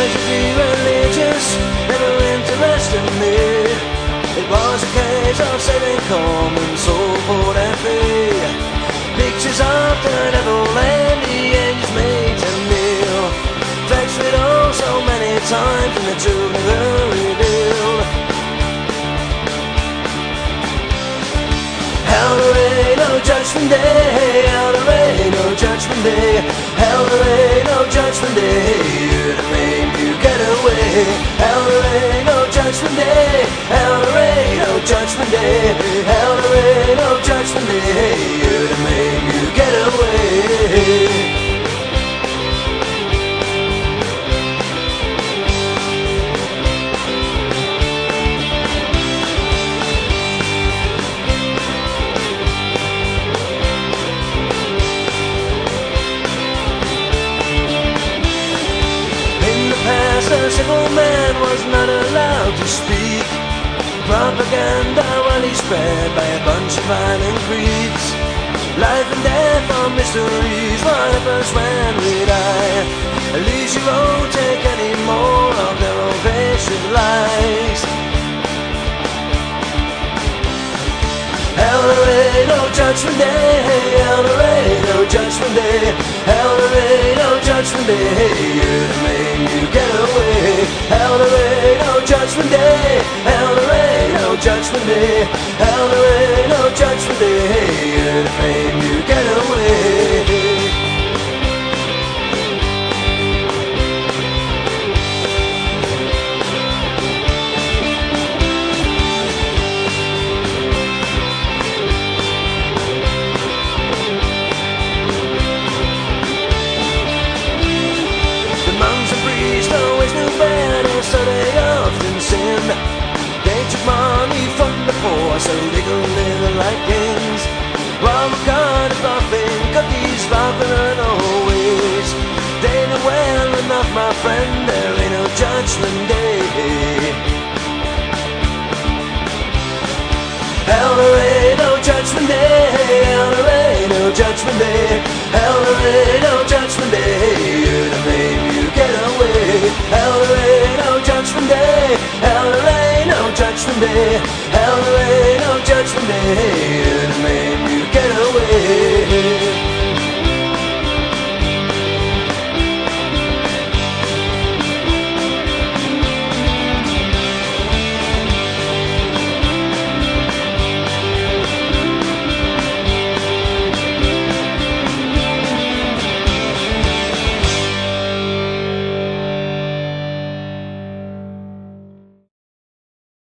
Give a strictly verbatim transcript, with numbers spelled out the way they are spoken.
tragically religious never interested me. It was a case of saving common soul for their fee. Pictures of the devil and the angels made to kneel. Fetched it all so many times and the truth never revealed. Hell, there ain't no judgment day. Hell, there ain't no judgment day. Hell, there ain't no judgment day. You'd have made you get away. Hell, there ain't no judgment day. Hell, there ain't no judgment day. Hell, there ain't no judgment day. You'd have made you get away. A simple man was not allowed to speak. Propaganda only spread by a bunch of violent creeps. Life and death are mysteries. What happens when we die? At least you won't take any more of their old-fashioned lies. Hell, there ain't no judgment day. Hell, there ain't no judgment day. Hell, there ain't no judgment day. You'd have made you get away. Hell, there ain't no judgment day. Hell, there ain't no judgment day. Hell, there ain't no judgment day. You'd have made you get away. So they often sin. They took money from the poor so they could live like kings. While the God is laughing, cookies laughing always. They know well enough, my friend, there ain't no judgment day. Hell, there ain't no judgment day. Hell, there ain't no judgment day. Hell, there ain't no judgment day. You'd have made you get away. Hell, there ain't no judgment day. Hell, there ain't no judgment day.